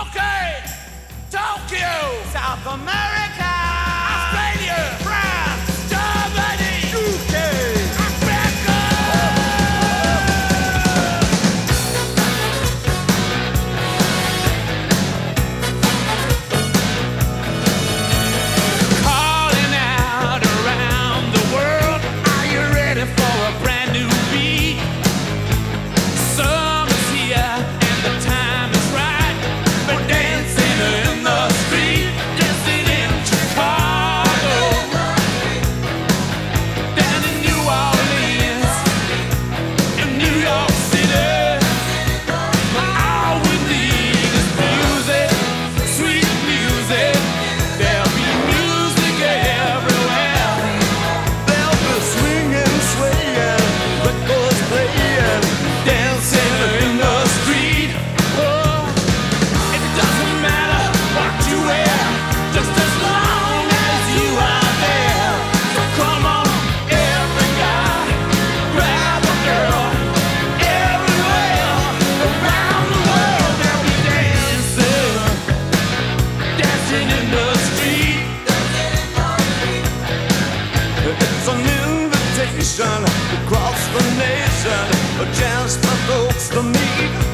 Okay, Tokyo, South America, Australia, France, Germany, UK, Africa. Calling out around the world, are you ready for a brand new beat? Summer's here and the time is right. We're dancing in the street, dancing in Chicago, down in New Orleans, in New York City. All we need is music, sweet music. There'll be music everywhere. There'll be swinging, swaying, records playing, dancing in the street. Oh, it doesn't matter what you wear, just as long as you are there. So come on, every guy, grab a girl. Everywhere around the world, they'll be dancing, dancing in the street. It's an invitation across the nation, a chance for folks to meet.